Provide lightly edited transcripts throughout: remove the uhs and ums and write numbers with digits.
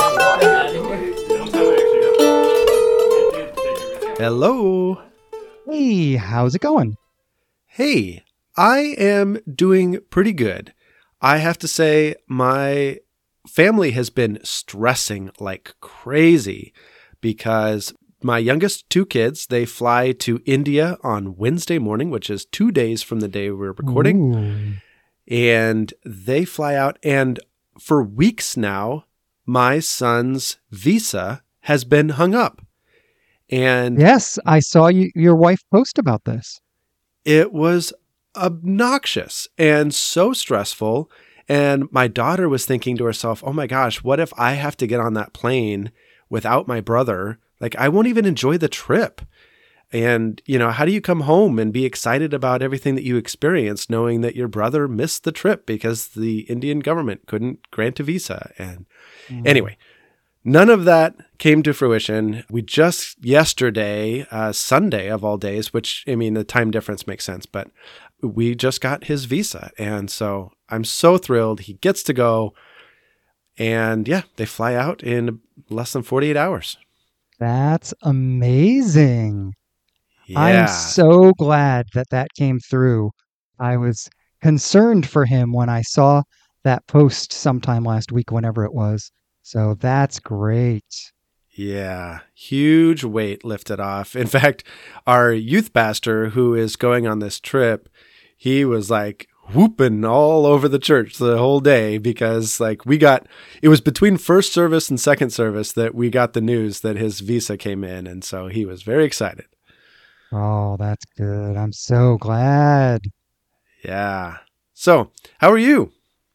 Hello. Hey, how's it going? Hey, I am doing pretty good. I have to say, my family has been stressing like crazy because my youngest two kids, they fly to India on Wednesday morning, which is 2 days from the day we're recording. Ooh. And they fly out. And for weeks now, my son's visa has been hung up. And Yes, I saw your wife post about this. it was obnoxious and so stressful. And my daughter was thinking to herself, oh my gosh, what if I have to get on that plane without my brother? Like, I won't even enjoy the trip. And, how do you come home and be excited about everything that you experienced, knowing that your brother missed the trip because the Indian government couldn't grant a visa? And anyway, none of that came to fruition. We just yesterday, Sunday of all days, which, the time difference makes sense, but we just got his visa. And so I'm so thrilled he gets to go. And yeah, they fly out in less than 48 hours. That's amazing. Yeah. I'm so glad that came through. I was concerned for him when I saw that post sometime last week, whenever it was. So that's great. Yeah, huge weight lifted off. In fact, our youth pastor who is going on this trip, he was like whooping all over the church the whole day because it was between first service and second service that we got the news that his visa came in. And so he was very excited. Oh, that's good. I'm so glad. Yeah. So how are you?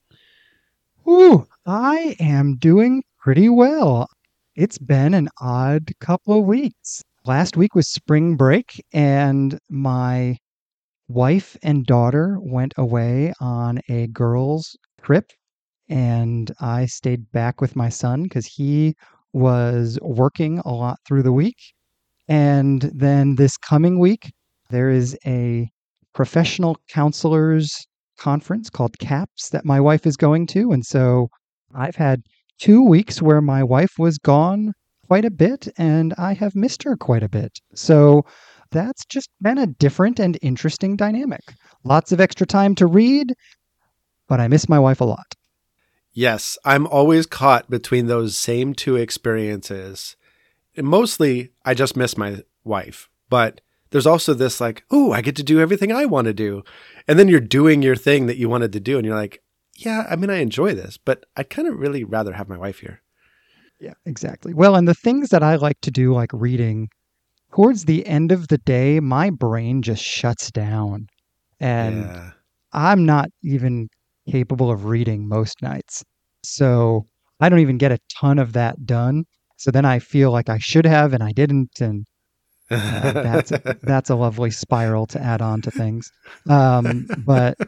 Ooh, I am doing pretty well. It's been an odd couple of weeks. Last week was spring break, and my wife and daughter went away on a girls' trip, and I stayed back with my son because he was working a lot through the week. And then this coming week, there is a professional counselors conference called CAPS that my wife is going to. And so I've had 2 weeks where my wife was gone quite a bit and I have missed her quite a bit. So that's just been a different and interesting dynamic. Lots of extra time to read, but I miss my wife a lot. Yes, I'm always caught between those same two experiences. And mostly, I just miss my wife. But there's also this I get to do everything I want to do. And then you're doing your thing that you wanted to do. And you're like, yeah, I enjoy this, but I'd kind of really rather have my wife here. Yeah, exactly. Well, and the things that I like to do, like reading, towards the end of the day, my brain just shuts down. And I'm not even capable of reading most nights. So I don't even get a ton of that done. So then I feel like I should have and I didn't. And that's a lovely spiral to add on to things. But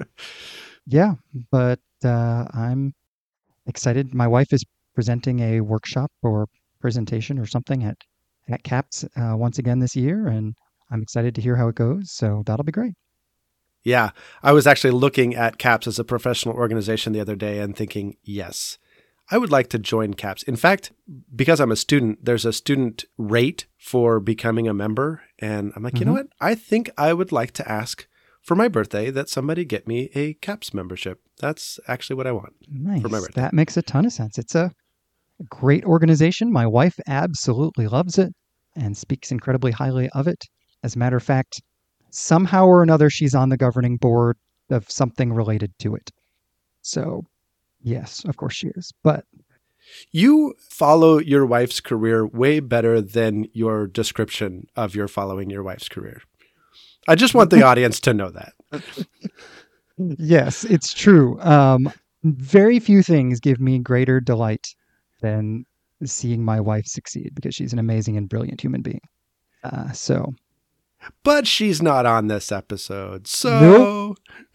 I'm excited. My wife is presenting a workshop or presentation or something at CAPS once again this year, and I'm excited to hear how it goes. So that'll be great. Yeah, I was actually looking at CAPS as a professional organization the other day and thinking, yes, I would like to join CAPS. In fact, because I'm a student, there's a student rate for becoming a member. And I'm like, you know what? I think I would like to ask for my birthday that somebody get me a CAPS membership. That's actually what I want for my birthday. That makes a ton of sense. It's a great organization. My wife absolutely loves it and speaks incredibly highly of it. As a matter of fact, somehow or another, she's on the governing board of something related to it. So yes, of course she is. But you follow your wife's career way better than your description of your following your wife's career. I just want the audience to know that. Yes, it's true. Very few things give me greater delight than seeing my wife succeed because she's an amazing and brilliant human being. But she's not on this episode, so...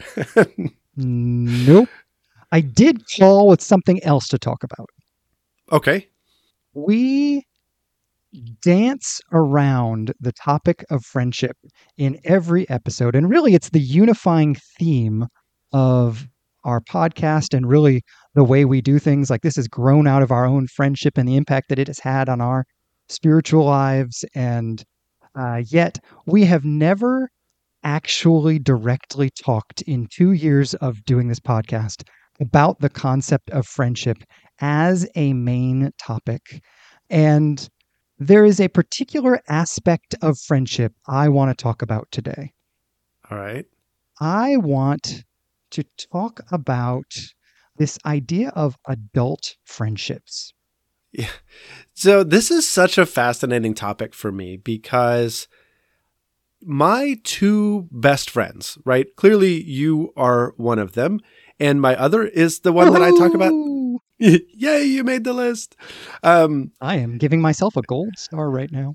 Nope. I did call with something else to talk about. Okay. We dance around the topic of friendship in every episode, and really it's the unifying theme of our podcast and really the way we do things. Like, this has grown out of our own friendship and the impact that it has had on our spiritual lives. And yet we have never actually directly talked in 2 years of doing this podcast about the concept of friendship as a main topic. And there is a particular aspect of friendship I want to talk about today. All right. I want to talk about this idea of adult friendships. Yeah. So this is such a fascinating topic for me because my two best friends, right? Clearly you are one of them. And my other is the one that I talk about. Yay, you made the list. I am giving myself a gold star right now.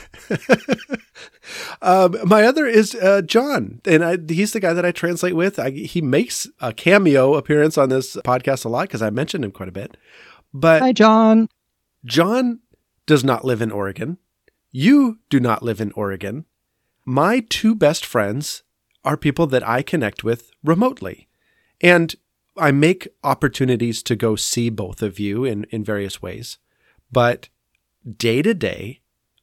My other is John, and he's the guy that I translate with. He makes a cameo appearance on this podcast a lot because I mentioned him quite a bit. But hi, John. John does not live in Oregon. You do not live in Oregon. My two best friends are people that I connect with remotely. And I make opportunities to go see both of you in various ways. But day to day,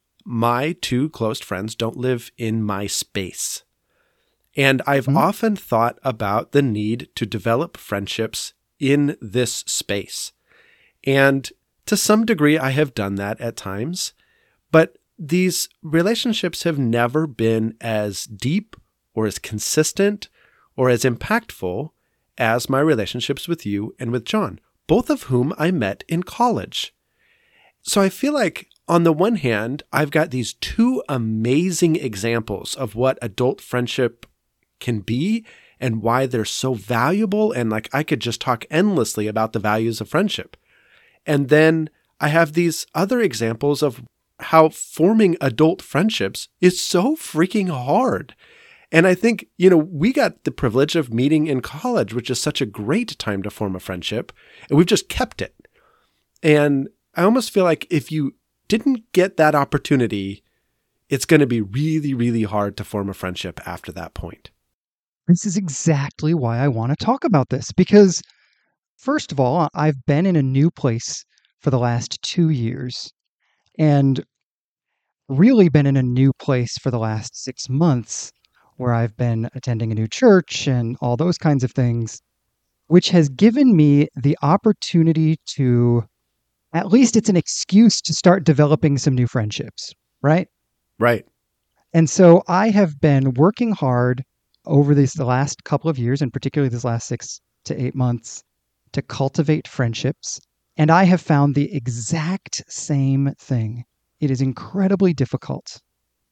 my two close friends don't live in my space. And I've often thought about the need to develop friendships in this space. And to some degree, I have done that at times. But these relationships have never been as deep or as consistent or as impactful as my relationships with you and with John, both of whom I met in college. So I feel like on the one hand, I've got these two amazing examples of what adult friendship can be and why they're so valuable. And like, I could just talk endlessly about the values of friendship. And then I have these other examples of how forming adult friendships is so freaking hard. And I think, we got the privilege of meeting in college, which is such a great time to form a friendship, and we've just kept it. And I almost feel like if you didn't get that opportunity, it's going to be really, really hard to form a friendship after that point. This is exactly why I want to talk about this, because first of all, I've been in a new place for the last 2 years and really been in a new place for the last 6 months, where I've been attending a new church and all those kinds of things, which has given me the opportunity to, at least it's an excuse to start developing some new friendships, right? Right. And so I have been working hard over the last couple of years, and particularly this last 6 to 8 months, to cultivate friendships. And I have found the exact same thing. It is incredibly difficult,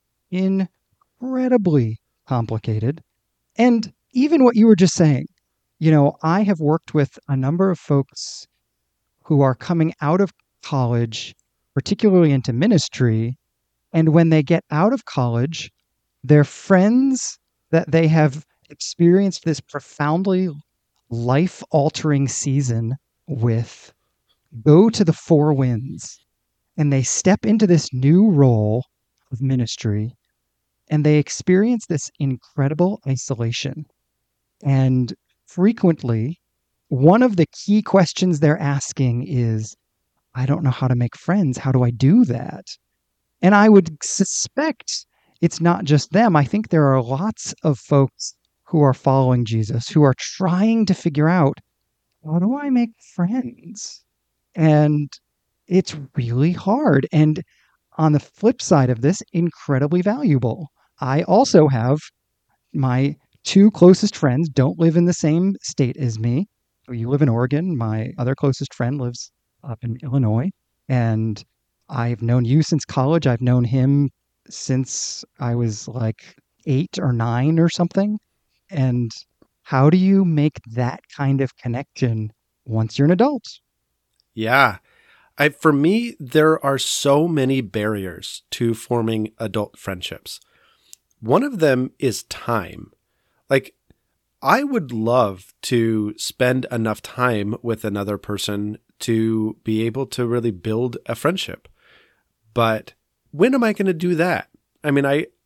incredibly complicated. And even what you were just saying, I have worked with a number of folks who are coming out of college, particularly into ministry. And when they get out of college, their friends that they have experienced this profoundly life-altering season with go to the four winds, and they step into this new role of ministry, and they experience this incredible isolation. And frequently, one of the key questions they're asking is, I don't know how to make friends. How do I do that? And I would suspect it's not just them. I think there are lots of folks who are following Jesus, who are trying to figure out, how do I make friends? And it's really hard. And on the flip side of this, incredibly valuable. I also have my two closest friends don't live in the same state as me. You live in Oregon. My other closest friend lives up in Illinois. And I've known you since college. I've known him since I was like 8 or 9 or something. And how do you make that kind of connection once you're an adult? Yeah. For me, there are so many barriers to forming adult friendships. One of them is time. Like, I would love to spend enough time with another person to be able to really build a friendship. But when am I going to do that? I mean,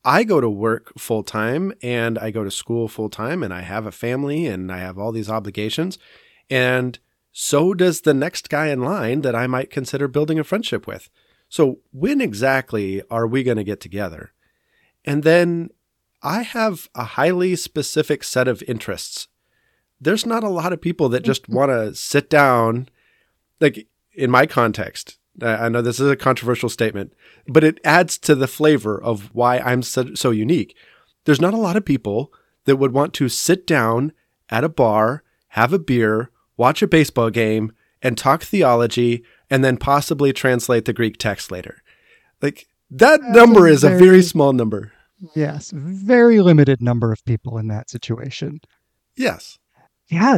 I go to work full time and I go to school full time and I have a family and I have all these obligations. And so does the next guy in line that I might consider building a friendship with. So when exactly are we going to get together? And then I have a highly specific set of interests. There's not a lot of people that just want to sit down, like in my context. I know this is a controversial statement, but it adds to the flavor of why I'm so unique. There's not a lot of people that would want to sit down at a bar, have a beer, watch a baseball game, and talk theology, and then possibly translate the Greek text later. Like that number is a very small number. Yes, very limited number of people in that situation. Yes. Yeah,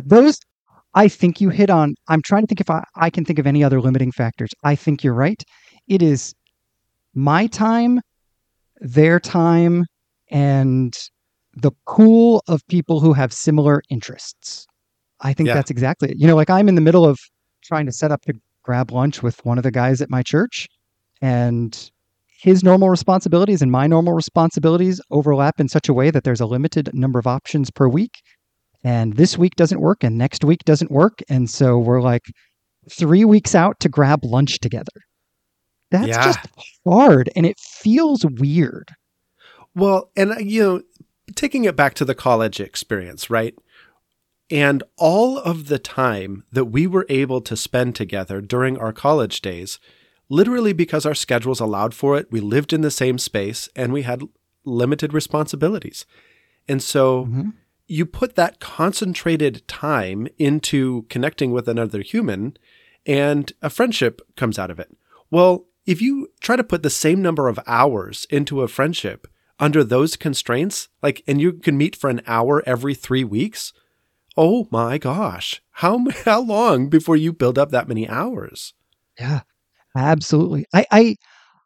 I think you hit on. I'm trying to think if I can think of any other limiting factors. I think you're right. It is my time, their time, and the pool of people who have similar interests. I think that's exactly it. Like I'm in the middle of trying to set up to grab lunch with one of the guys at my church, and his normal responsibilities and my normal responsibilities overlap in such a way that there's a limited number of options per week. And this week doesn't work and next week doesn't work. And so we're like 3 weeks out to grab lunch together. That's just hard and it feels weird. Well, and taking it back to the college experience, right? And all of the time that we were able to spend together during our college days, literally because our schedules allowed for it, we lived in the same space and we had limited responsibilities. And so you put that concentrated time into connecting with another human and a friendship comes out of it. Well, if you try to put the same number of hours into a friendship under those constraints, and you can meet for an hour every 3 weeks, oh my gosh, how long before you build up that many hours? Yeah. Absolutely. I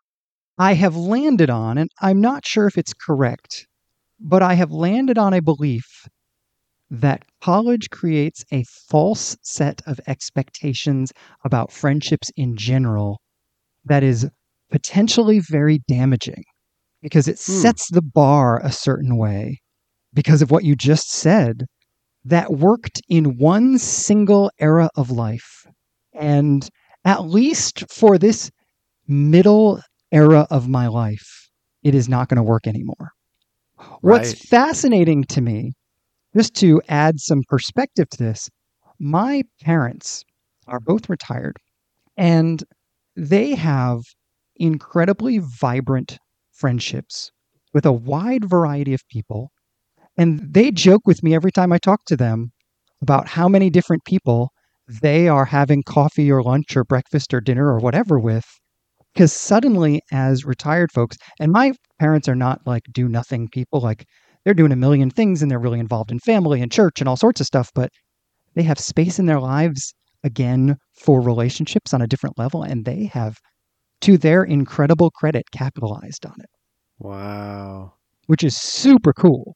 have landed on, and I'm not sure if it's correct, but I have landed on a belief that college creates a false set of expectations about friendships in general that is potentially very damaging because it sets the bar a certain way because of what you just said that worked in one single era of life. And at least for this middle era of my life, it is not going to work anymore. Right. What's fascinating to me, just to add some perspective to this, my parents are both retired and they have incredibly vibrant friendships with a wide variety of people. And they joke with me every time I talk to them about how many different people they are having coffee or lunch or breakfast or dinner or whatever with. Because suddenly, as retired folks, and my parents are not like do nothing people, like they're doing a million things and they're really involved in family and church and all sorts of stuff, but they have space in their lives again for relationships on a different level. And they have, to their incredible credit, capitalized on it. Wow. Which is super cool.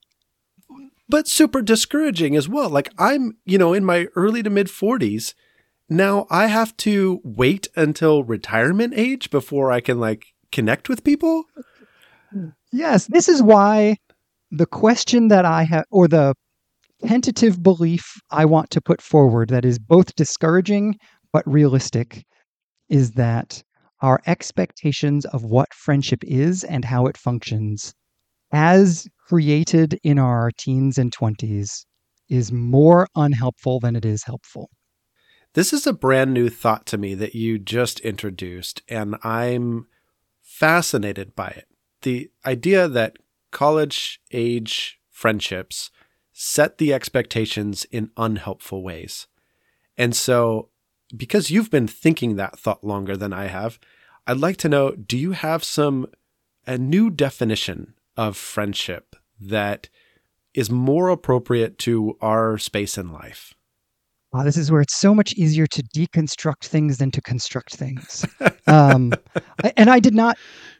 But super discouraging as well. Like I'm, in my early to mid 40s. Now I have to wait until retirement age before I can connect with people. Yes. This is why the question that I have, or the tentative belief I want to put forward that is both discouraging but realistic, is that our expectations of what friendship is and how it functions as created in our teens and 20s is more unhelpful than it is helpful. This is a brand new thought to me that you just introduced, and I'm fascinated by it. The idea that college age friendships set the expectations in unhelpful ways. And so, because you've been thinking that thought longer than I have, I'd like to know, do you have a new definition of friendship that is more appropriate to our space in life? This is where it's so much easier to deconstruct things than to construct things. And I did not,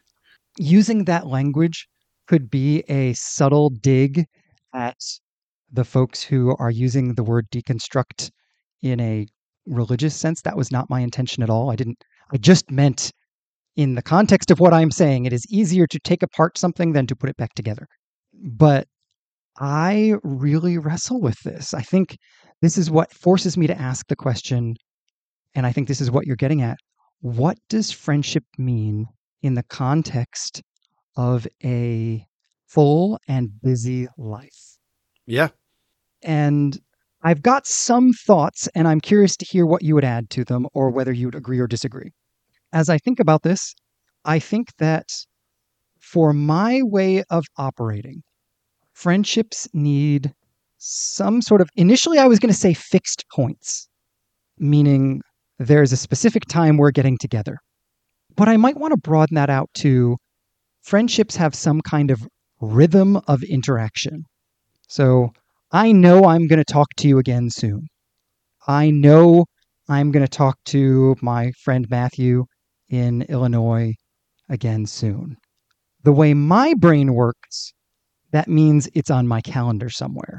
using that language could be a subtle dig at the folks who are using the word deconstruct in a religious sense. That was not my intention at all. I just meant in the context of what I'm saying, it is easier to take apart something than to put it back together. But I really wrestle with this. I think this is what forces me to ask the question, and I think this is what you're getting at. What does friendship mean in the context of a full and busy life? Yeah. And I've got some thoughts, and I'm curious to hear what you would add to them or whether you'd agree or disagree. As I think about this, I think that for my way of operating, friendships need some sort of, initially I was going to say fixed points, meaning there's a specific time we're getting together. But I might want to broaden that out to friendships have some kind of rhythm of interaction. So I know I'm going to talk to you again soon. I know I'm going to talk to my friend Matthew in Illinois again soon. The way my brain works, that means it's on my calendar somewhere.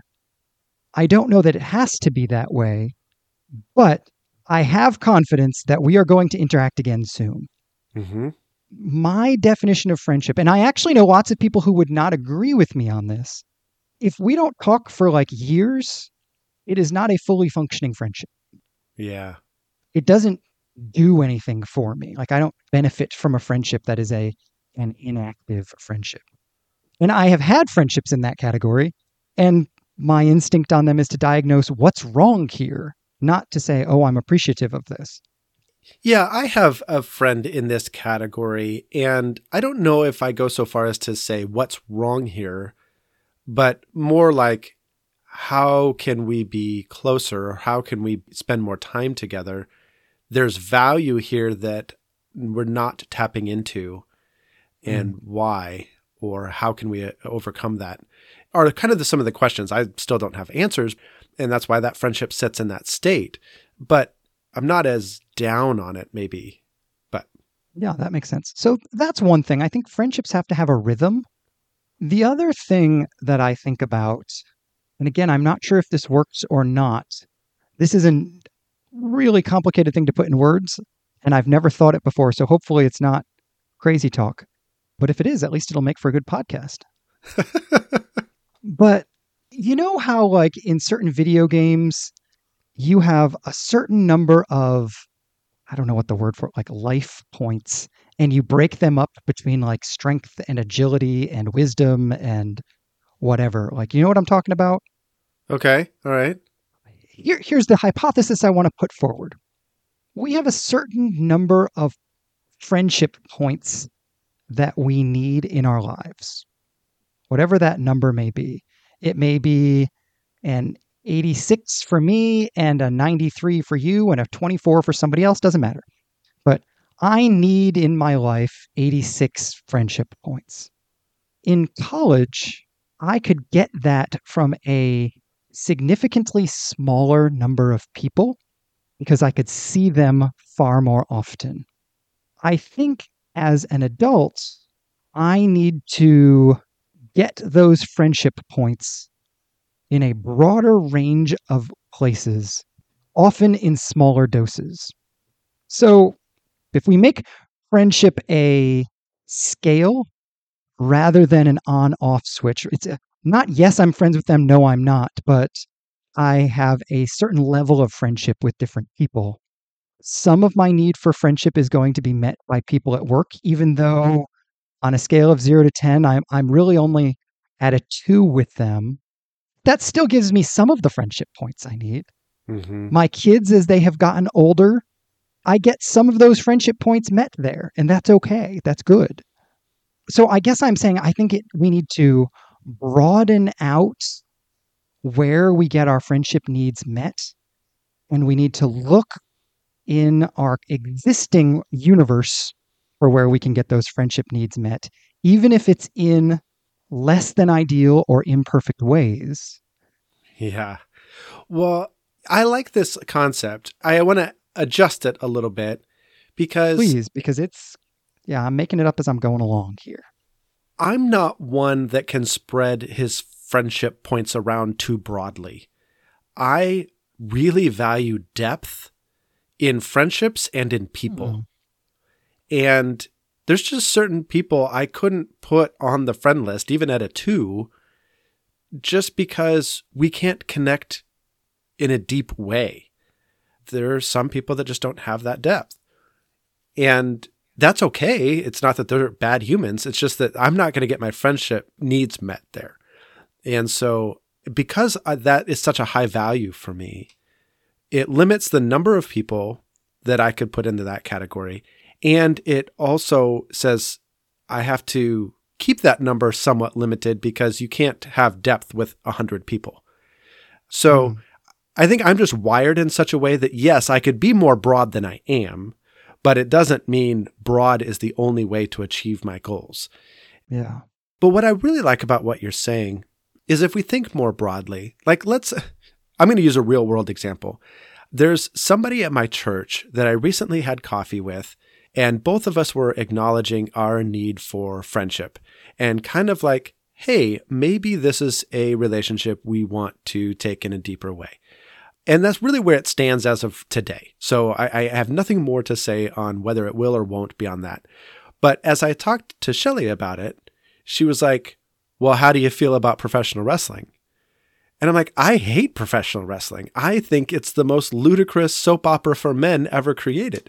I don't know that it has to be that way, but I have confidence that we are going to interact again soon. Mm-hmm. My definition of friendship, and I actually know lots of people who would not agree with me on this, if we don't talk for like years, it is not a fully functioning friendship. Yeah. It doesn't do anything for me. Like I don't benefit from a friendship that is an inactive friendship. And I have had friendships in that category, and my instinct on them is to diagnose what's wrong here, not to say, oh, I'm appreciative of this. Yeah, I have a friend in this category, and I don't know if I go so far as to say what's wrong here, but more like how can we be closer, or how can we spend more time together? There's value here that we're not tapping into, and why, or how can we overcome that, are kind of some of the questions. I still don't have answers, and that's why that friendship sits in that state. But I'm not as down on it, maybe. But yeah, that makes sense. So that's one thing. I think friendships have to have a rhythm. The other thing that I think about, and again, I'm not sure if this works or not. This is a really complicated thing to put in words, and I've never thought it before. So hopefully it's not crazy talk. But if it is, at least it'll make for a good podcast. But you know how, like, in certain video games, you have a certain number of, I don't know what the word for it, like life points, and you break them up between like strength and agility and wisdom and whatever. Like, you know what I'm talking about? okay, all right. Here's the hypothesis I want to put forward. We have a certain number of friendship points that we need in our lives. Whatever that number may be. It may be an 86 for me and a 93 for you and a 24 for somebody else, doesn't matter. But I need in my life 86 friendship points. In college, I could get that from a significantly smaller number of people because I could see them far more often. I think as an adult, I need to get those friendship points in a broader range of places, often in smaller doses. So if we make friendship a scale rather than an on-off switch, it's not, yes, I'm friends with them, no, I'm not, but I have a certain level of friendship with different people. Some of my need for friendship is going to be met by people at work, even though on a scale of 0 to 10, I'm really only at a 2 with them. That still gives me some of the friendship points I need. Mm-hmm. My kids, as they have gotten older, I get some of those friendship points met there, and that's okay. That's good. So I guess I'm saying I think we need to broaden out where we get our friendship needs met, and we need to look in our existing universe for where we can get those friendship needs met, even if it's in less than ideal or imperfect ways. Yeah. Well, I like this concept. I want to adjust it a little bit because Please, because I'm making it up as I'm going along here. I'm not one that can spread his friendship points around too broadly. I really value depth in friendships and in people. Mm-hmm. And there's just certain people I couldn't put on the friend list, even at a 2, just because we can't connect in a deep way. There are some people that just don't have that depth. And that's okay. It's not that they're bad humans. It's just that I'm not going to get my friendship needs met there. And so because that is such a high value for me, it limits the number of people that I could put into that category. And it also says I have to keep that number somewhat limited because you can't have depth with 100 people. So I think I'm just wired in such a way that, yes, I could be more broad than I am, but it doesn't mean broad is the only way to achieve my goals. Yeah. But what I really like about what you're saying is if we think more broadly, like I'm going to use a real world example. There's somebody at my church that I recently had coffee with, and both of us were acknowledging our need for friendship and kind of like, hey, maybe this is a relationship we want to take in a deeper way. And that's really where it stands as of today. So I have nothing more to say on whether it will or won't beyond that. But as I talked to Shelly about it, she was like, well, how do you feel about professional wrestling? And I'm like, I hate professional wrestling. I think it's the most ludicrous soap opera for men ever created.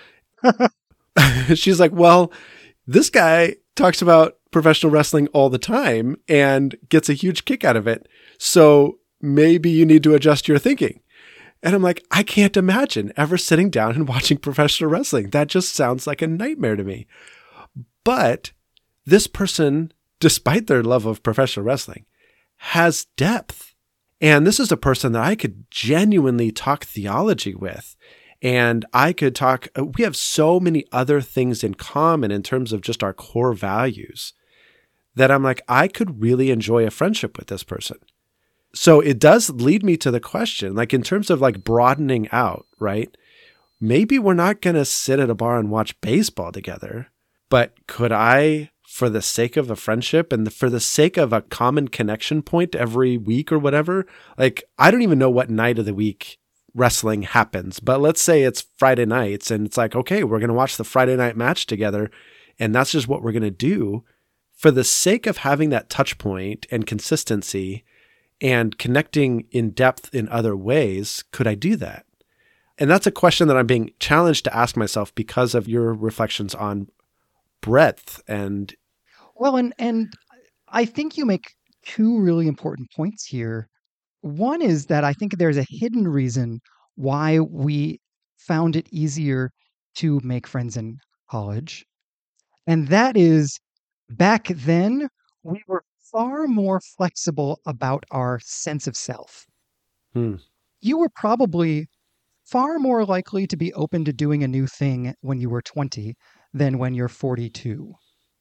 She's like, well, this guy talks about professional wrestling all the time and gets a huge kick out of it. So maybe you need to adjust your thinking. And I'm like, I can't imagine ever sitting down and watching professional wrestling. That just sounds like a nightmare to me. But this person, despite their love of professional wrestling, has depth. And this is a person that I could genuinely talk theology with. And I could talk, we have so many other things in common in terms of just our core values that I'm like, I could really enjoy a friendship with this person. So it does lead me to the question, like in terms of like broadening out, right? Maybe we're not going to sit at a bar and watch baseball together, but could I, for the sake of a friendship and for the sake of a common connection point every week or whatever, like I don't even know what night of the week wrestling happens, but let's say it's Friday nights and it's like, okay, we're going to watch the Friday night match together. And that's just what we're going to do for the sake of having that touch point and consistency and connecting in depth in other ways. Could I do that? And that's a question that I'm being challenged to ask myself because of your reflections on breadth and. Well, and I think you make two really important points here. One is that I think there's a hidden reason why we found it easier to make friends in college. And that is back then, we were far more flexible about our sense of self. You were probably far more likely to be open to doing a new thing when you were 20 than when you're 42.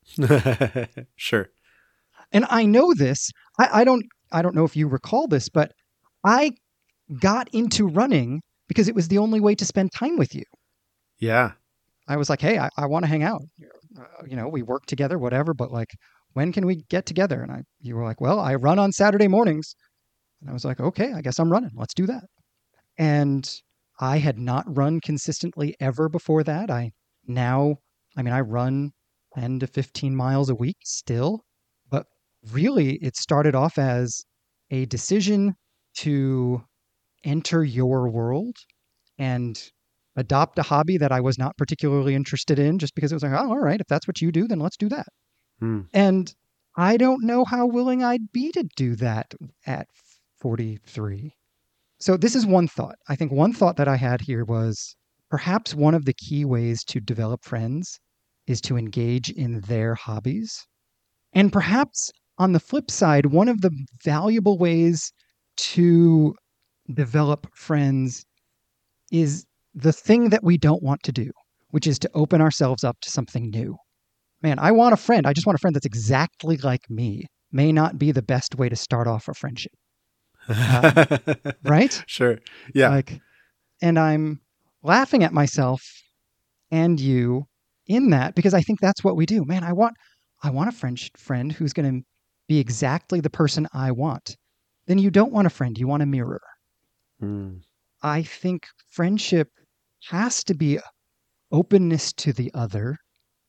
Sure. And I know this. I don't know if you recall this, but I got into running because it was the only way to spend time with you. Yeah. I was like, hey, I want to hang out. We work together, whatever, but like, when can we get together? And you were like, well, I run on Saturday mornings. And I was like, okay, I guess I'm running. Let's do that. And I had not run consistently ever before that. I run 10 to 15 miles a week still, but really it started off as a decision to enter your world and adopt a hobby that I was not particularly interested in just because it was like, oh, all right, if that's what you do, then let's do that. And I don't know how willing I'd be to do that at 43. So this is one thought. I think one thought that I had here was perhaps one of the key ways to develop friends is to engage in their hobbies. And perhaps on the flip side, one of the valuable ways to develop friends is the thing that we don't want to do, which is to open ourselves up to something new. Man, I want a friend. I just want a friend that's exactly like me. May not be the best way to start off a friendship. Right? Sure. Yeah. And I'm laughing at myself and you in that because I think that's what we do. Man, I want a friend who's going to be exactly the person I want. Then you don't want a friend. You want a mirror. I think friendship has to be openness to the other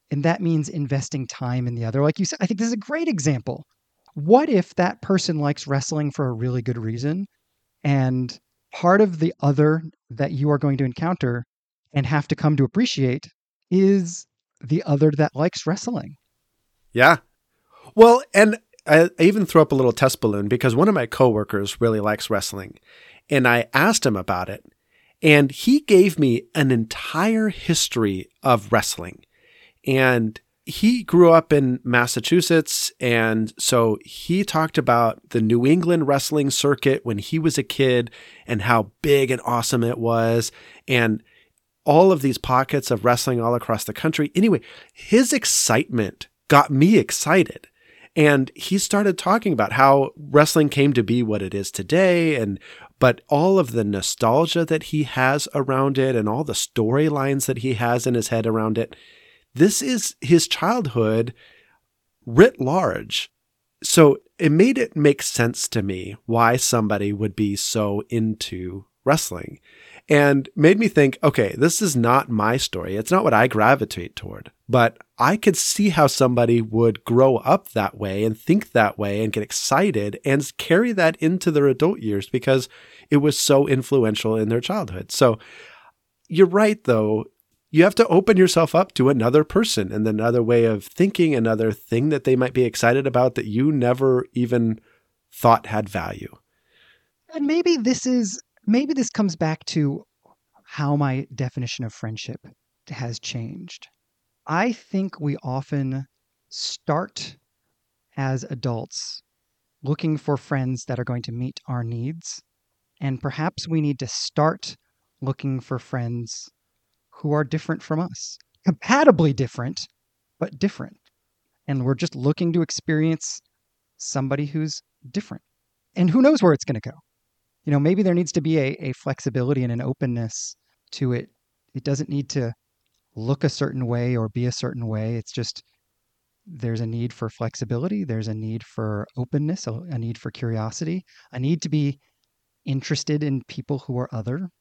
And that means investing time in the other. Like you said, I think this is a great example. What if that person likes wrestling for a really good reason? And part of the other that you are going to encounter and have to come to appreciate is the other that likes wrestling. Yeah. Well, and I even threw up a little test balloon because one of my coworkers really likes wrestling. And I asked him about it. And he gave me an entire history of wrestling. And he grew up in Massachusetts. And so he talked about the New England wrestling circuit when he was a kid and how big and awesome it was. And all of these pockets of wrestling all across the country. Anyway, his excitement got me excited. And he started talking about how wrestling came to be what it is today, but all of the nostalgia that he has around it and all the storylines that he has in his head around it. This is his childhood writ large. So it made it make sense to me why somebody would be so into wrestling, and made me think, okay, this is not my story. It's not what I gravitate toward, but I could see how somebody would grow up that way and think that way and get excited and carry that into their adult years because it was so influential in their childhood. So you're right, though. You have to open yourself up to another person and another way of thinking, another thing that they might be excited about that you never even thought had value. And maybe this comes back to how my definition of friendship has changed. I think we often start as adults looking for friends that are going to meet our needs. And perhaps we need to start looking for friends who are different from us, compatibly different, but different. And we're just looking to experience somebody who's different. And who knows where it's going to go? Maybe there needs to be a flexibility and an openness to it. It doesn't need to look a certain way or be a certain way. It's just there's a need for flexibility. There's a need for openness, a need for curiosity, a need to be interested in people who are other.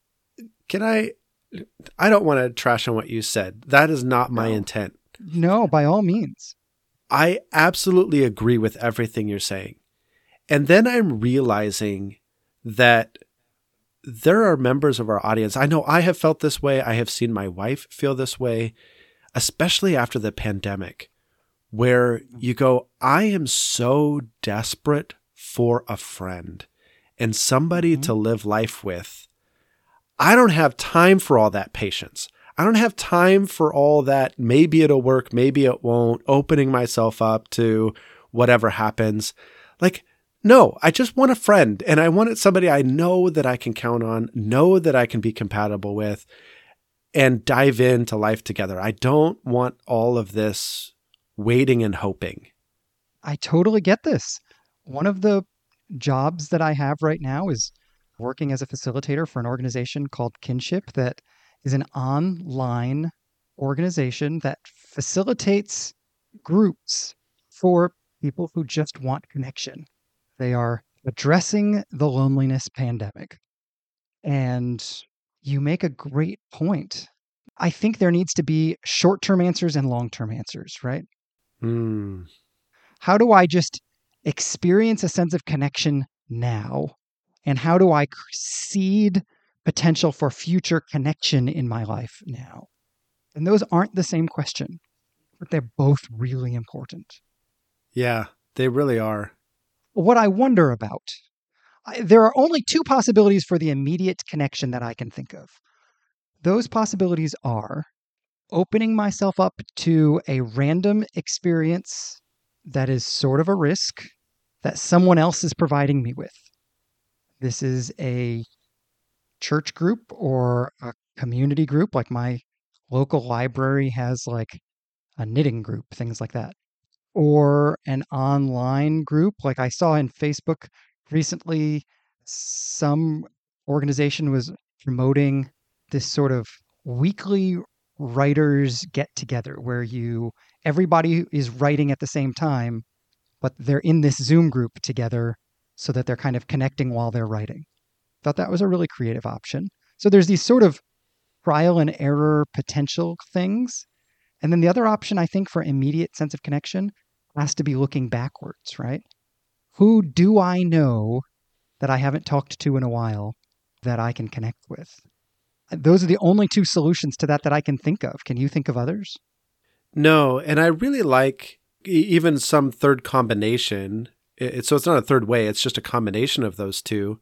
I don't want to trash on what you said. That is not my intent. No, by all means. I absolutely agree with everything you're saying. And then I'm realizing that there are members of our audience. I know I have felt this way. I have seen my wife feel this way, especially after the pandemic, where you go, I am so desperate for a friend and somebody to live life with. I don't have time for all that patience. I don't have time for all that. Maybe it'll work. Maybe it won't. Opening myself up to whatever happens. No, I just want a friend, and I want somebody I know that I can count on, know that I can be compatible with, and dive into life together. I don't want all of this waiting and hoping. I totally get this. One of the jobs that I have right now is working as a facilitator for an organization called Kinship that is an online organization that facilitates groups for people who just want connection. They are addressing the loneliness pandemic. And you make a great point. I think there needs to be short-term answers and long-term answers, right? How do I just experience a sense of connection now? And how do I seed potential for future connection in my life now? And those aren't the same question, but they're both really important. Yeah, they really are. What I wonder about, there are only two possibilities for the immediate connection that I can think of. Those possibilities are opening myself up to a random experience that is sort of a risk that someone else is providing me with. This is a church group or a community group, like my local library has like a knitting group, things like that. Or an online group, like I saw in Facebook recently, some organization was promoting this sort of weekly writers get together where everybody is writing at the same time, but they're in this Zoom group together so that they're kind of connecting while they're writing. Thought that was a really creative option. So there's these sort of trial and error potential things. And then the other option, I think, for immediate sense of connection has to be looking backwards, right? Who do I know that I haven't talked to in a while that I can connect with? Those are the only two solutions to that I can think of. Can you think of others? No, and I really like even some third combination. So it's not a third way, it's just a combination of those two.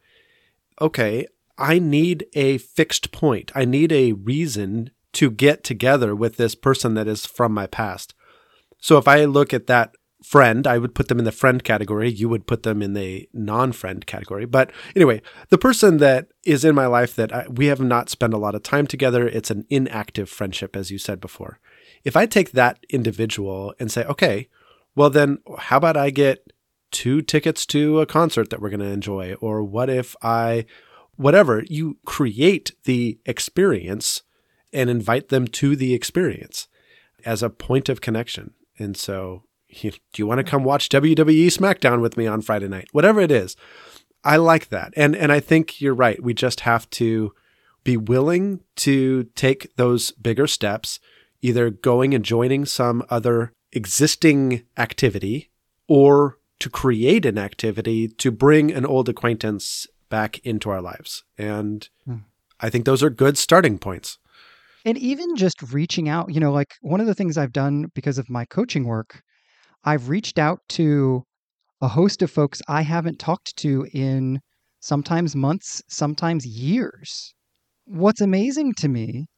Okay, I need a fixed point. I need a reason to get together with this person that is from my past. So if I look at that friend, I would put them in the friend category. You would put them in the non-friend category. But anyway, the person that is in my life that we have not spent a lot of time together, it's an inactive friendship, as you said before. If I take that individual and say, okay, well then how about I get 2 tickets to a concert that we're going to enjoy? Or what if whatever, you create the experience and invite them to the experience as a point of connection. And so, do you want to come watch WWE SmackDown with me on Friday night? Whatever it is. I like that. And I think you're right. We just have to be willing to take those bigger steps, either going and joining some other existing activity or to create an activity to bring an old acquaintance back into our lives. And I think those are good starting points. And even just reaching out, like one of the things I've done because of my coaching work, I've reached out to a host of folks I haven't talked to in sometimes months, sometimes years. What's amazing to me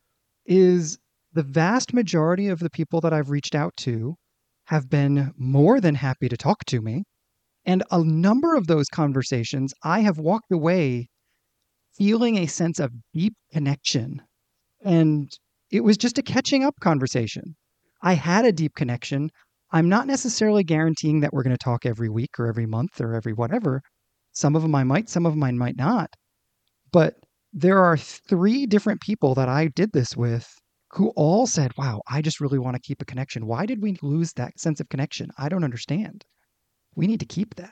is the vast majority of the people that I've reached out to have been more than happy to talk to me. And a number of those conversations, I have walked away feeling a sense of deep connection. And it was just a catching up conversation. I had a deep connection. I'm not necessarily guaranteeing that we're going to talk every week or every month or every whatever. Some of them I might, some of them I might not. But there are 3 different people that I did this with who all said, wow, I just really want to keep a connection. Why did we lose that sense of connection? I don't understand. We need to keep that.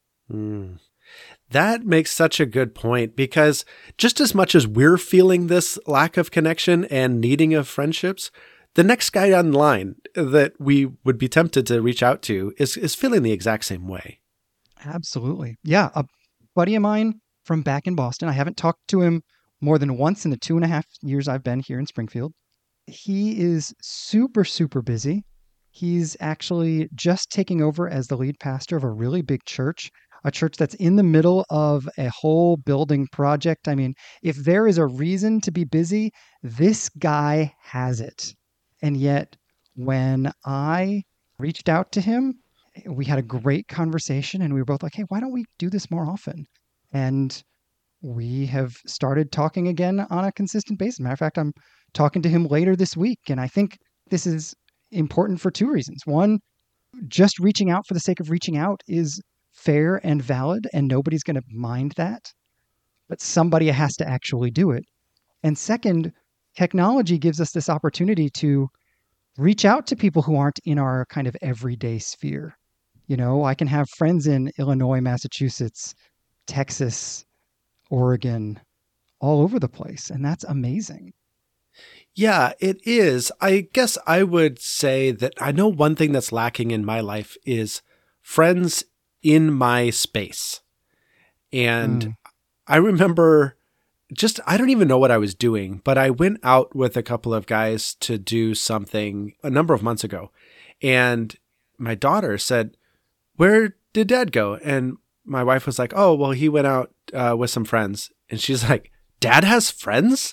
That makes such a good point, because just as much as we're feeling this lack of connection and needing of friendships, the next guy on line that we would be tempted to reach out to is feeling the exact same way. Absolutely. Yeah. A buddy of mine from back in Boston, I haven't talked to him more than once in the 2.5 years I've been here in Springfield. He is super, super busy. He's actually just taking over as the lead pastor of a really big church, a church that's in the middle of a whole building project. I mean, if there is a reason to be busy, this guy has it. And yet, when I reached out to him, we had a great conversation and we were both like, hey, why don't we do this more often? And we have started talking again on a consistent basis. Matter of fact, I'm talking to him later this week. And I think this is important for 2 reasons. One, just reaching out for the sake of reaching out is fair and valid, and nobody's going to mind that. But somebody has to actually do it. And second, technology gives us this opportunity to reach out to people who aren't in our kind of everyday sphere. I can have friends in Illinois, Massachusetts, Texas, Oregon, all over the place. And that's amazing. Yeah, it is. I guess I would say that I know one thing that's lacking in my life is friends in my space. And I remember I don't even know what I was doing, but I went out with a couple of guys to do something a number of months ago. And my daughter said, "Where did Dad go?" And my wife was like, "Oh, well, he went out with some friends." And she's like, "Dad has friends?"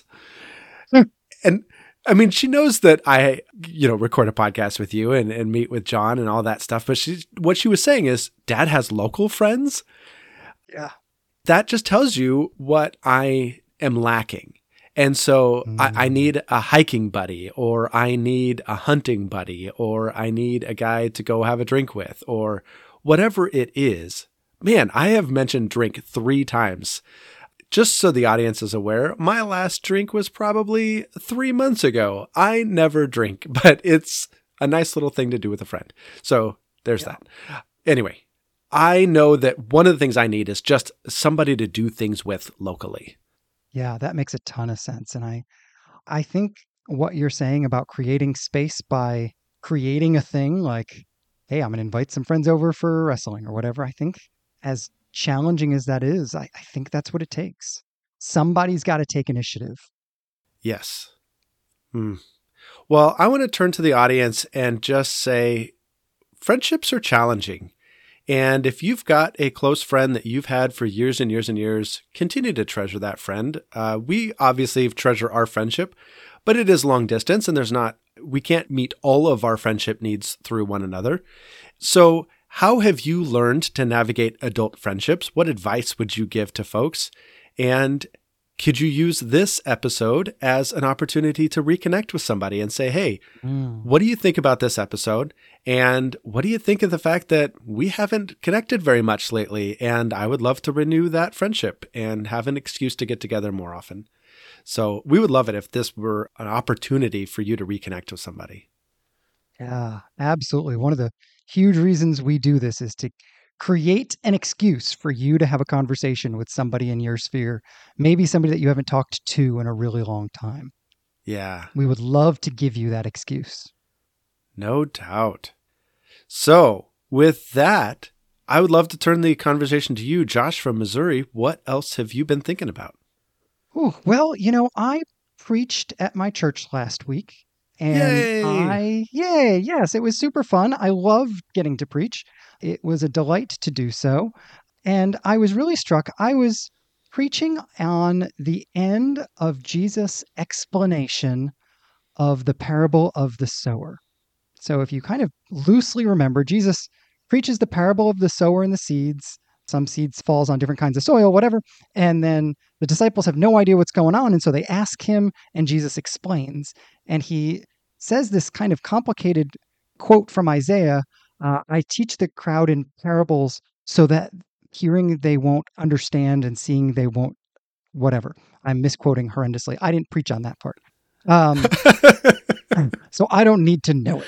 And I mean, she knows that I, record a podcast with you and meet with John and all that stuff. But what she was saying is, Dad has local friends. Yeah. That just tells you what I am lacking. And so I need a hiking buddy, or I need a hunting buddy, or I need a guy to go have a drink with, or whatever it is. Man, I have mentioned drink 3 times. Just so the audience is aware, my last drink was probably 3 months ago. I never drink, but it's a nice little thing to do with a friend. So there's that. Anyway, I know that one of the things I need is just somebody to do things with locally. Yeah, that makes a ton of sense. And I think what you're saying about creating space by creating a thing like, hey, I'm going to invite some friends over for wrestling or whatever. I think as challenging as that is, I think that's what it takes. Somebody's got to take initiative. Yes. Well, I want to turn to the audience and just say friendships are challenging. And if you've got a close friend that you've had for years and years and years, continue to treasure that friend. We obviously treasure our friendship, but it is long distance and we can't meet all of our friendship needs through one another. So how have you learned to navigate adult friendships? What advice would you give to folks? And could you use this episode as an opportunity to reconnect with somebody and say, hey, what do you think about this episode? And what do you think of the fact that we haven't connected very much lately? And I would love to renew that friendship and have an excuse to get together more often. So we would love it if this were an opportunity for you to reconnect with somebody. Yeah, absolutely. One of the huge reasons we do this is to create an excuse for you to have a conversation with somebody in your sphere, maybe somebody that you haven't talked to in a really long time. Yeah. We would love to give you that excuse. No doubt. So with that, I would love to turn the conversation to you, Josh from Missouri. What else have you been thinking about? Ooh, well, I preached at my church last week. And yes, it was super fun. I loved getting to preach. It was a delight to do so. And I was really struck. I was preaching on the end of Jesus' explanation of the parable of the sower. So if you kind of loosely remember, Jesus preaches the parable of the sower and the seeds. Some seeds falls on different kinds of soil, whatever. And then the disciples have no idea what's going on. And so they ask him, and Jesus explains. And he says this kind of complicated quote from Isaiah, I teach the crowd in parables so that hearing they won't understand and seeing they won't, whatever. I'm misquoting horrendously. I didn't preach on that part. So I don't need to know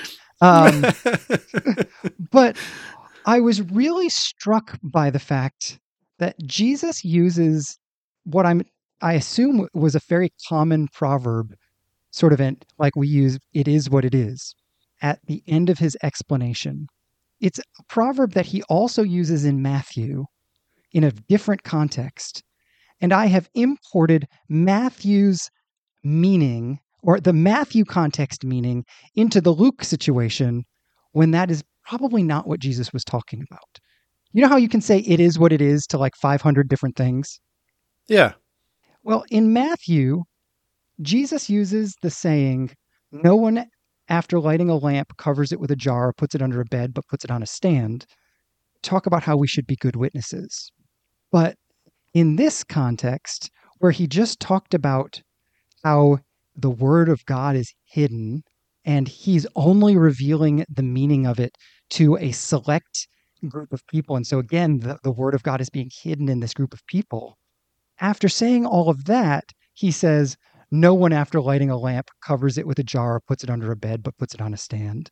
it. But I was really struck by the fact that Jesus uses what I assume was a very common proverb, sort of like we use, it is what it is, at the end of his explanation. It's a proverb that he also uses in Matthew in a different context. And I have imported Matthew's meaning, or the Matthew context meaning, into the Luke situation when that is probably not what Jesus was talking about. You know how you can say it is what it is to like 500 different things? Yeah. Well, in Matthew, Jesus uses the saying, no one after lighting a lamp covers it with a jar or puts it under a bed, but puts it on a stand. Talk about how we should be good witnesses. But in this context, where he just talked about how the word of God is hidden and he's only revealing the meaning of it to a select group of people. And so again, the word of God is being hidden in this group of people. After saying all of that, he says, no one after lighting a lamp covers it with a jar or puts it under a bed, but puts it on a stand.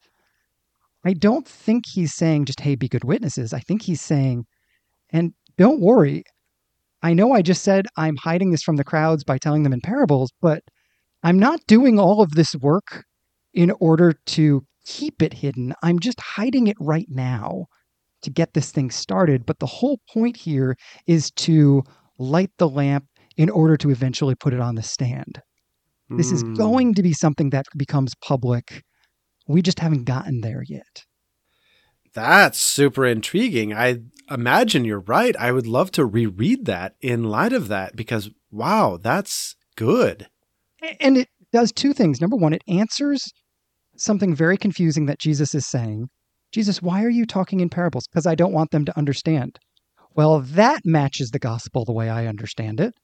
I don't think he's saying just, hey, be good witnesses. I think he's saying, and don't worry, I know I just said I'm hiding this from the crowds by telling them in parables, but I'm not doing all of this work in order to keep it hidden. I'm just hiding it right now to get this thing started. But the whole point here is to light the lamp in order to eventually put it on the stand. This is going to be something that becomes public. We just haven't gotten there yet. That's super intriguing. I imagine you're right. I would love to reread that in light of that because, wow, that's good. And it does two things. Number one, it answers something very confusing that Jesus is saying. Jesus, why are you talking in parables? Because I don't want them to understand. Well, that matches the gospel the way I understand it.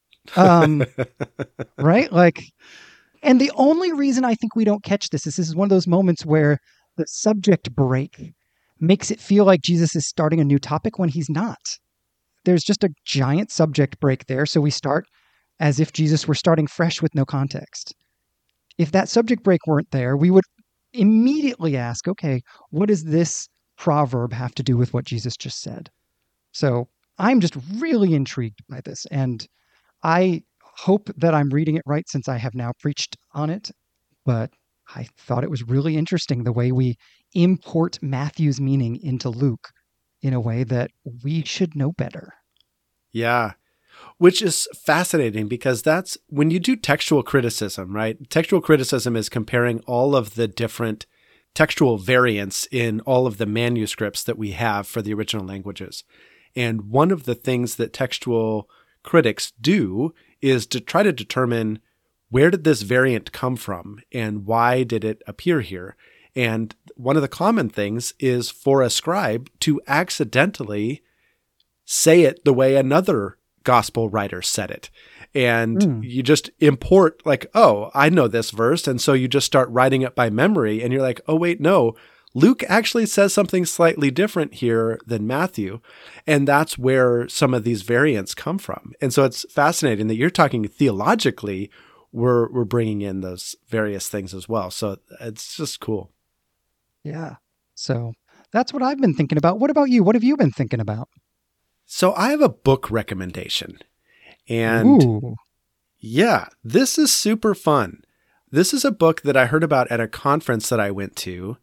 Right? And the only reason I think we don't catch this is one of those moments where the subject break makes it feel like Jesus is starting a new topic when he's not. There's just a giant subject break there. So we start as if Jesus were starting fresh with no context. If that subject break weren't there, we would immediately ask, okay, what does this proverb have to do with what Jesus just said? So I'm just really intrigued by this. And I hope that I'm reading it right since I have now preached on it. but I thought it was really interesting the way we import Matthew's meaning into Luke in a way that we should know better. Yeah. Which is fascinating because that's when you do textual criticism, right? Textual criticism is comparing all of the different textual variants in all of the manuscripts that we have for the original languages. And one of the things that textual critics do is to try to determine where did this variant come from and why did it appear here? And one of the common things is for a scribe to accidentally say it the way another gospel writer said it. And you just import like, oh, I know this verse. And so you just start writing it by memory. And you're like, oh, wait, no, Luke actually says something slightly different here than Matthew. And that's where some of these variants come from. And so it's fascinating that you're talking theologically, we're bringing in those various things as well. So it's just cool. Yeah. So that's what I've been thinking about. What about you? What have you been thinking about? So I have a book recommendation. And Ooh. yeah, this is super fun. This is a book that I heard about at a conference that I went to,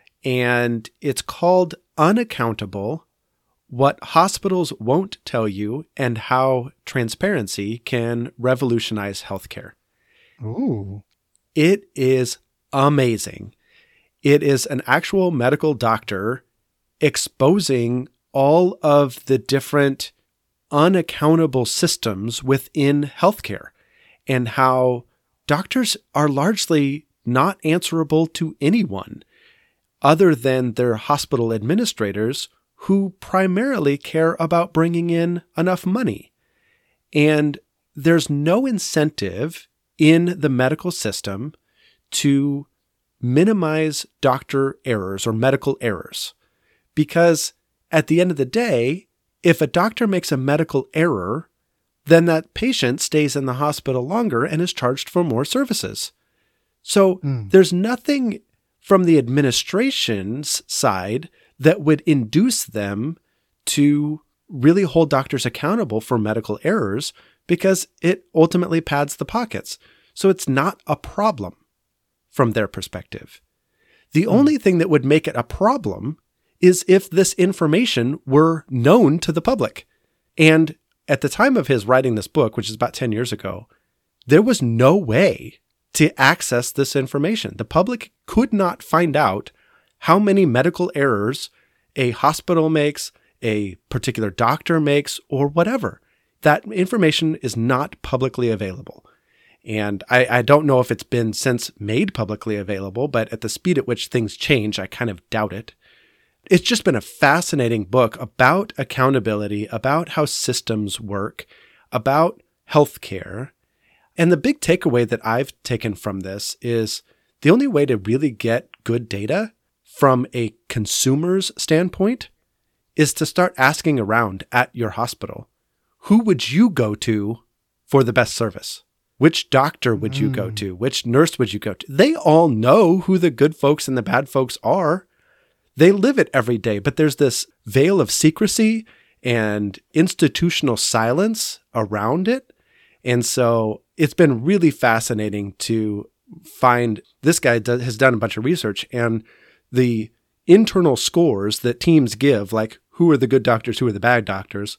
and it's called Unaccountable: What Hospitals Won't Tell You and How Transparency Can Revolutionize Healthcare. Ooh. It is amazing. It is an actual medical doctor exposing all of the different unaccountable systems within healthcare and how doctors are largely not answerable to anyone other than their hospital administrators who primarily care about bringing in enough money. And there's no incentive in the medical system to minimize doctor errors or medical errors, because at the end of the day, if a doctor makes a medical error, then that patient stays in the hospital longer and is charged for more services. So there's nothing from the administration's side that would induce them to really hold doctors accountable for medical errors because it ultimately pads the pockets. So it's not a problem from their perspective. The only thing that would make it a problem is if this information were known to the public. And at the time of his writing this book, which is about 10 years ago, there was no way to access this information. The public could not find out how many medical errors a hospital makes, a particular doctor makes, or whatever. That information is not publicly available. And I don't know if it's been since made publicly available, but at the speed at which things change, I kind of doubt it. It's just been a fascinating book about accountability, about how systems work, about healthcare. And the big takeaway that I've taken from this is the only way to really get good data from a consumer's standpoint is to start asking around at your hospital. Who would you go to for the best service? Which doctor would you go to? Which nurse would you go to? They all know who the good folks and the bad folks are. They live it every day, but there's this veil of secrecy and institutional silence around it. And so it's been really fascinating to find this guy has done a bunch of research, and the internal scores that teams give, like who are the good doctors, who are the bad doctors,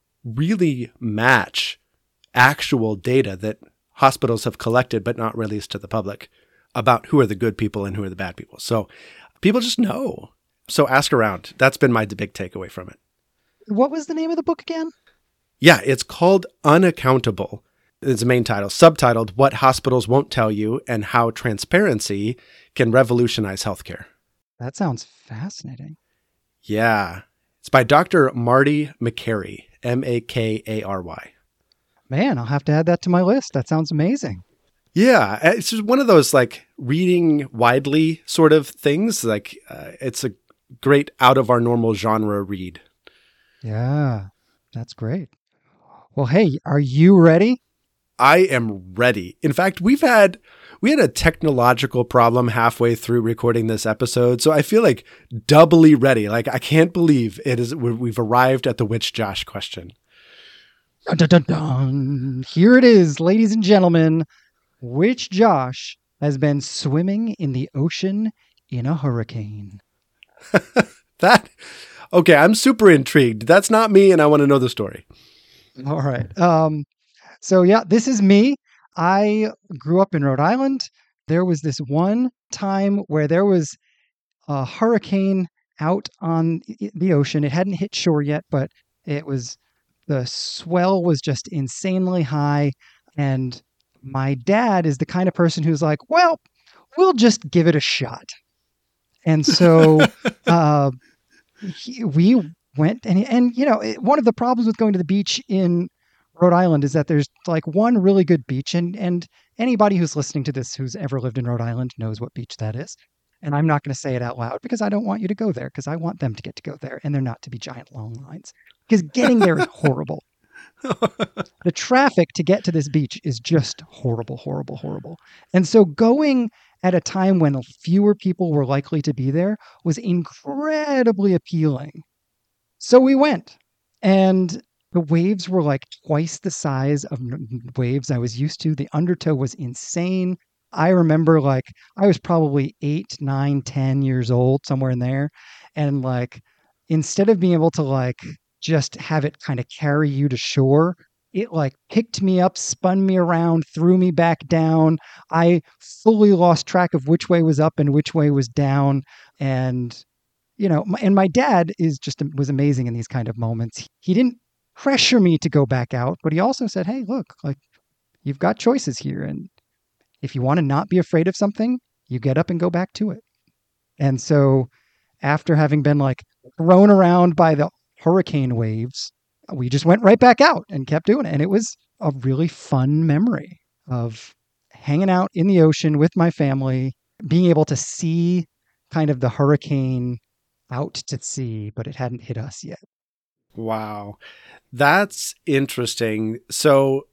really match actual data that hospitals have collected but not released to the public about who are the good people and who are the bad people. So people just know. So ask around. That's been my big takeaway from it. What was the name of the book again? Yeah, it's called Unaccountable. It's the main title, subtitled What Hospitals Won't Tell You and How Transparency Can Revolutionize Healthcare. That sounds fascinating. Yeah. It's by Dr. Marty Makary, Makary. Man, I'll have to add that to my list. That sounds amazing. Yeah, it's just one of those like reading widely sort of things. Like it's a great out of our normal genre read. Yeah, that's great. Well, hey, are you ready? I am ready. In fact, we had a technological problem halfway through recording this episode, so I feel like doubly ready. Like I can't believe we've arrived at the Which Josh question. Dun, dun, dun, dun. Here it is, ladies and gentlemen. Which Josh has been swimming in the ocean in a hurricane. Okay, I'm super intrigued. That's not me, and I want to know the story. All right. So yeah, this is me. I grew up in Rhode Island. There was this one time where there was a hurricane out on the ocean. It hadn't hit shore yet, but the swell was just insanely high. And my dad is the kind of person who's like, well, we'll just give it a shot. And so we went and one of the problems with going to the beach in Rhode Island is that there's like one really good beach, and anybody who's listening to this who's ever lived in Rhode Island knows what beach that is. And I'm not going to say it out loud because I don't want you to go there, because I want them to get to go there and there not to be giant long lines, because getting there is horrible. The traffic to get to this beach is just horrible, horrible, horrible. And so going at a time when fewer people were likely to be there was incredibly appealing. So we went, and the waves were like twice the size of waves I was used to. The undertow was insane. I remember like I was probably 8, 9, 10 years old, somewhere in there. And like, instead of being able to like just have it kind of carry you to shore, it like picked me up, spun me around, threw me back down. I fully lost track of which way was up and which way was down. And, and my dad was amazing in these kind of moments. He didn't pressure me to go back out, but he also said, hey, look, like you've got choices here. And if you want to not be afraid of something, you get up and go back to it. And so after having been like thrown around by the hurricane waves, we just went right back out and kept doing it. And it was a really fun memory of hanging out in the ocean with my family, being able to see kind of the hurricane out to sea, but it hadn't hit us yet. Wow. That's interesting. So,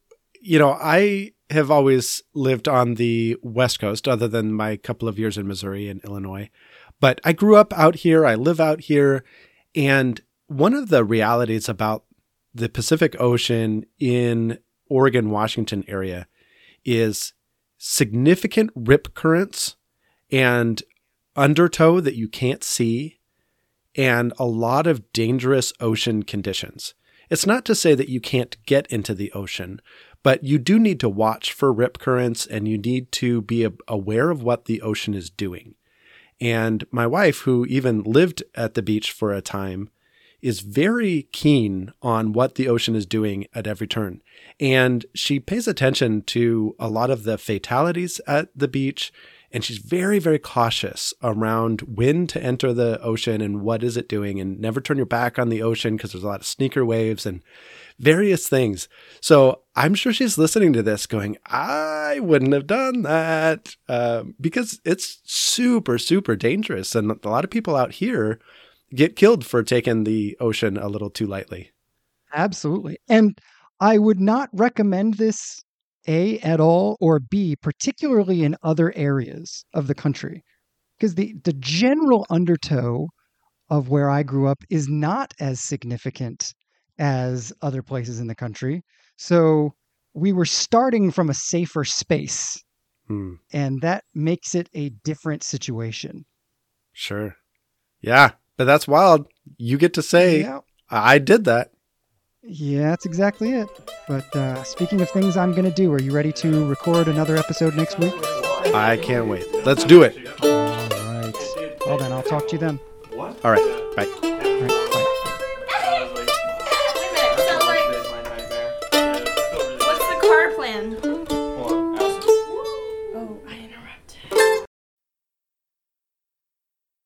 I have always lived on the West Coast, other than my couple of years in Missouri and Illinois. But I grew up out here. I live out here. And one of the realities about the Pacific Ocean in Oregon, Washington area is significant rip currents and undertow that you can't see, and a lot of dangerous ocean conditions. It's not to say that you can't get into the ocean, but you do need to watch for rip currents, and you need to be aware of what the ocean is doing. And my wife, who even lived at the beach for a time, is very keen on what the ocean is doing at every turn. And she pays attention to a lot of the fatalities at the beach. And she's very, very cautious around when to enter the ocean and what is it doing, and never turn your back on the ocean because there's a lot of sneaker waves and various things. So I'm sure she's listening to this going, I wouldn't have done that because it's super, super dangerous. And a lot of people out here get killed for taking the ocean a little too lightly. Absolutely. And I would not recommend this A, at all, or B, particularly in other areas of the country, because the general undertow of where I grew up is not as significant as other places in the country. So we were starting from a safer space, and that makes it a different situation. Sure. Yeah, but that's wild. You get to say, yeah, I did that. Yeah, that's exactly it. But speaking of things I'm going to do, are you ready to record another episode next week? I can't wait. Let's do it. All right. Well, then I'll talk to you then. All right. Bye. All right. Bye.